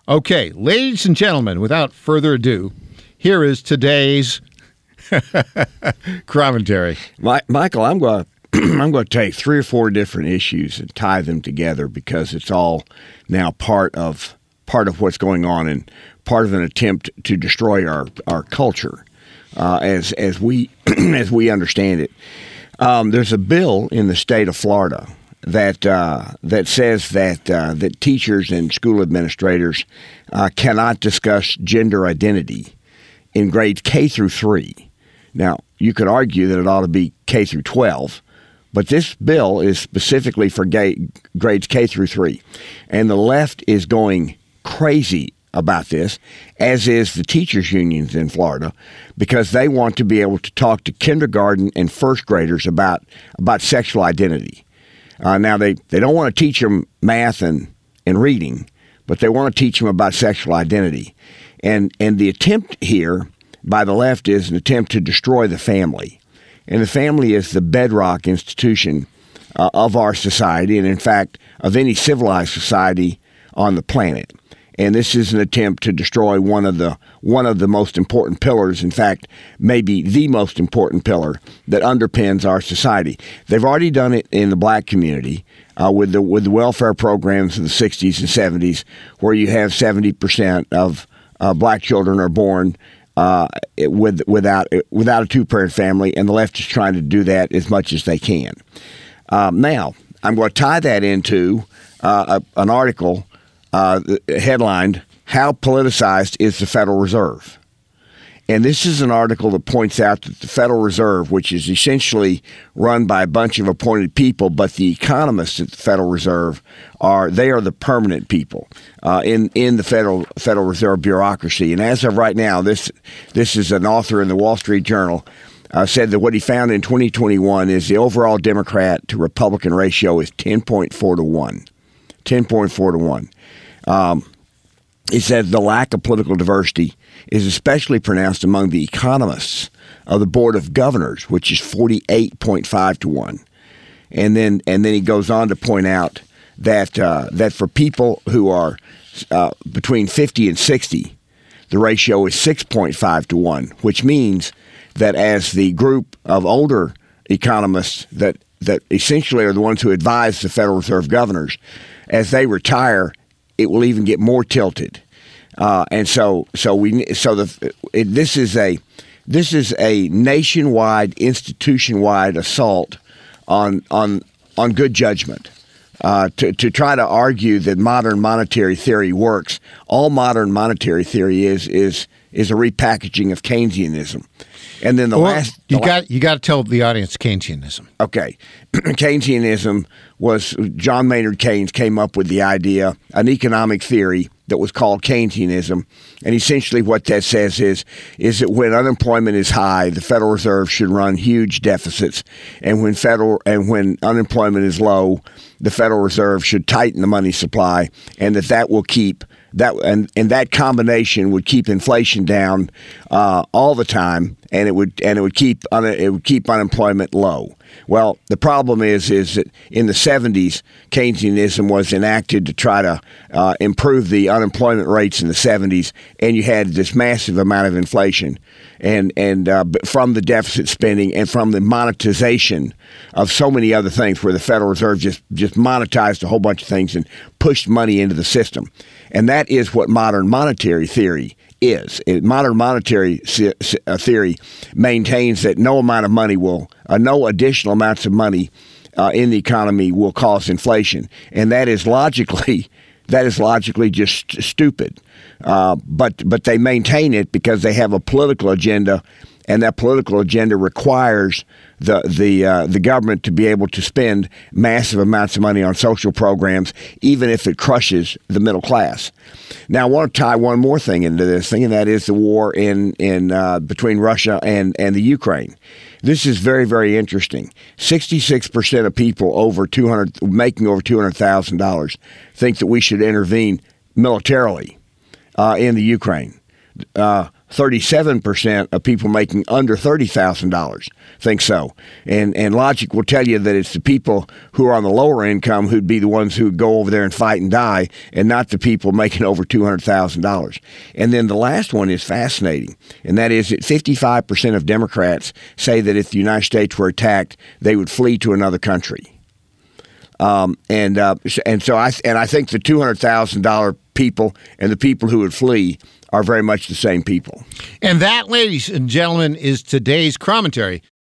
Okay, ladies and gentlemen, without further ado, here is today's commentary. Michael, I'm going to take 3 or 4 different issues and tie them together because it's all now part of what's going on and part of an attempt to destroy our culture as we as we understand it. There's a bill in the state of Florida that says that teachers and school administrators cannot discuss gender identity in grades K through 3. Now, you could argue that it ought to be K through 12, but this bill is specifically for grades K through 3. And the left is going crazy about this, as is the teachers' unions in Florida, because they want to be able to talk to kindergarten and first graders about sexual identity. Now, they don't want to teach them math and reading, but they want to teach them about sexual identity. And the attempt here by the left is an attempt to destroy the family. And the family is the bedrock institution of our society, and in fact, of any civilized society on the planet. And this is an attempt to destroy one of the most important pillars, in fact, maybe the most important pillar that underpins our society. They've already done it in the black community with the welfare programs of the 60s and 70s, where you have 70% of black children are born without a two-parent family, and the left is trying to do that as much as they can. Now, I'm going to tie that into an article headlined, "How Politicized is the Federal Reserve?" And this is an article that points out that the Federal Reserve, which is essentially run by a bunch of appointed people, but the economists at the Federal Reserve are the permanent people in the Federal Reserve bureaucracy. And as of right now, this is an author in the Wall Street Journal, said that what he found in 2021 is the overall Democrat to Republican ratio is 10.4 to 1. 10.4 to 1. He said the lack of political diversity is especially pronounced among the economists of the Board of Governors, which is 48.5 to 1. And then he goes on to point out that for people who are between 50 and 60, the ratio is 6.5 to 1, which means that as the group of older economists that essentially are the ones who advise the Federal Reserve governors, as they retire, it will even get more tilted, this is a nationwide, institution-wide assault on good judgment. To try to argue that modern monetary theory works. All modern monetary theory is a repackaging of Keynesianism. And then you got to tell the audience Keynesianism. Okay. Keynesianism was John Maynard Keynes came up with the idea, an economic theory that was called Keynesianism. And essentially what that says is that when unemployment is high, the Federal Reserve should run huge deficits. And when unemployment is low, the Federal Reserve should tighten the money supply, and that will keep and that combination would keep inflation down all the time, and it would keep unemployment low. Well, the problem is that in the 70s, Keynesianism was enacted to try to improve the unemployment rates in the 70s, and you had this massive amount of inflation, and from the deficit spending and from the monetization of so many other things, where the Federal Reserve just monetized a whole bunch of things and pushed money into the system. And that is what modern monetary theory is. Modern monetary theory maintains that no amount of money no additional amounts of money in the economy will cause inflation, and that is logically just stupid. But they maintain it because they have a political agenda, and that political agenda requires the government to be able to spend massive amounts of money on social programs, even if it crushes the middle class. Now, I want to tie one more thing into this thing, and that is the war between Russia and the Ukraine. This is very, very interesting. 66% of people making over $200,000 think that we should intervene militarily in the Ukraine. 37% of people making under $30,000 think so. And logic will tell you that it's the people who are on the lower income who'd be the ones who would go over there and fight and die, and not the people making over $200,000. And then the last one is fascinating, and that is that 55% of Democrats say that if the United States were attacked, they would flee to another country. And so I think the $200,000 people and the people who would flee are very much the same people. And that, ladies and gentlemen, is today's commentary.